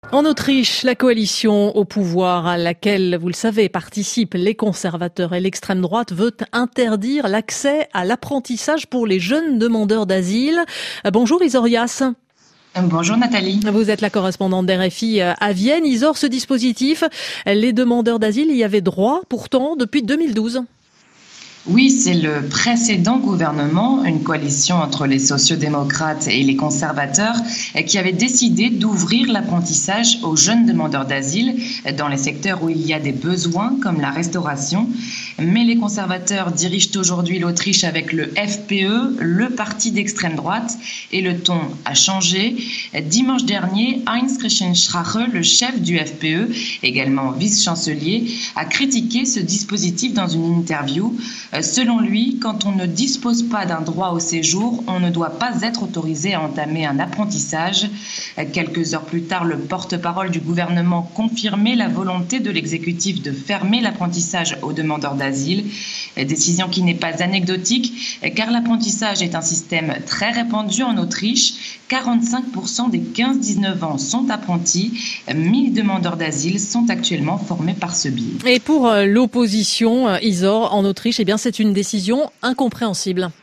En Autriche, la coalition au pouvoir à laquelle, vous le savez, participent les conservateurs et l'extrême droite veut interdire l'accès à l'apprentissage pour les jeunes demandeurs d'asile. Bonjour Isorias. Bonjour Nathalie. Vous êtes la correspondante d'RFI à Vienne. Isor, ce dispositif, les demandeurs d'asile y avaient droit pourtant depuis 2012. Oui, c'est le précédent gouvernement, une coalition entre les sociodémocrates et les conservateurs, qui avait décidé d'ouvrir l'apprentissage aux jeunes demandeurs d'asile dans les secteurs où il y a des besoins, comme la restauration. Mais les conservateurs dirigent aujourd'hui l'Autriche avec le FPE, le parti d'extrême droite, et le ton a changé. Dimanche dernier, Heinz Christian Strache, le chef du FPE, également vice-chancelier, a critiqué ce dispositif dans une interview. Selon lui, quand on ne dispose pas d'un droit au séjour, on ne doit pas être autorisé à entamer un apprentissage. Quelques heures plus tard, le porte-parole du gouvernement confirmait la volonté de l'exécutif de fermer l'apprentissage aux demandeurs d'asile. Décision qui n'est pas anecdotique, car l'apprentissage est un système très répandu en Autriche. 45% des 15-19 ans sont apprentis. 1000 demandeurs d'asile sont actuellement formés par ce biais. Et pour l'opposition, Isor, en Autriche, eh bien, c'est une décision incompréhensible.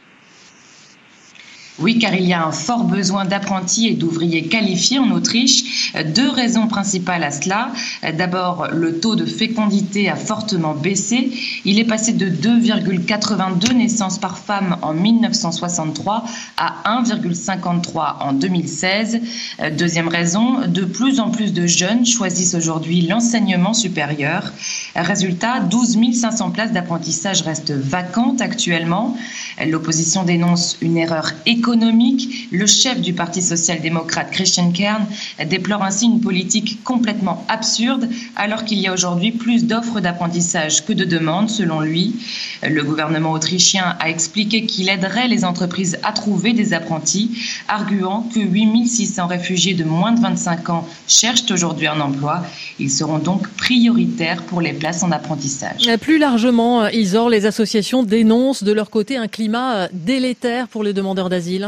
Oui, car il y a un fort besoin d'apprentis et d'ouvriers qualifiés en Autriche. Deux raisons principales à cela. D'abord, le taux de fécondité a fortement baissé. Il est passé de 2,82 naissances par femme en 1963 à 1,53 en 2016. Deuxième raison, de plus en plus de jeunes choisissent aujourd'hui l'enseignement supérieur. Résultat, 12 500 places d'apprentissage restent vacantes actuellement. L'opposition dénonce une erreur économique. Le chef du Parti social-démocrate, Christian Kern, déplore ainsi une politique complètement absurde alors qu'il y a aujourd'hui plus d'offres d'apprentissage que de demandes, selon lui. Le gouvernement autrichien a expliqué qu'il aiderait les entreprises à trouver des apprentis, arguant que 8600 réfugiés de moins de 25 ans cherchent aujourd'hui un emploi. Ils seront donc prioritaires pour les places en apprentissage. Plus largement, Isor, les associations dénoncent de leur côté un climat délétère pour les demandeurs d'asile.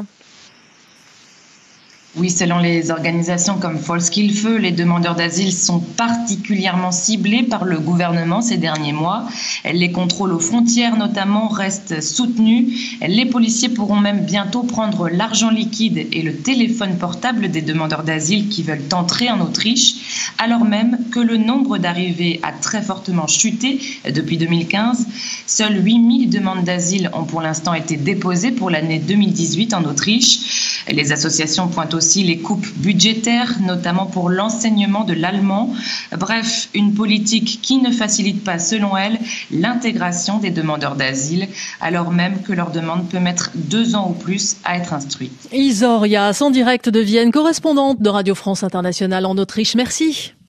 Oui, selon les organisations comme Volkshilfe, les demandeurs d'asile sont particulièrement ciblés par le gouvernement ces derniers mois. Les contrôles aux frontières, notamment, restent soutenus. Les policiers pourront même bientôt prendre l'argent liquide et le téléphone portable des demandeurs d'asile qui veulent entrer en Autriche, alors même que le nombre d'arrivées a très fortement chuté depuis 2015. Seules 8000 demandes d'asile ont pour l'instant été déposées pour l'année 2018 en Autriche. Les associations pointent aussi les coupes budgétaires, notamment pour l'enseignement de l'allemand. Bref, une politique qui ne facilite pas, selon elle, l'intégration des demandeurs d'asile, alors même que leur demande peut mettre 2 ans ou plus à être instruite. Isor Yas, en direct de Vienne, correspondante de Radio France Internationale en Autriche. Merci.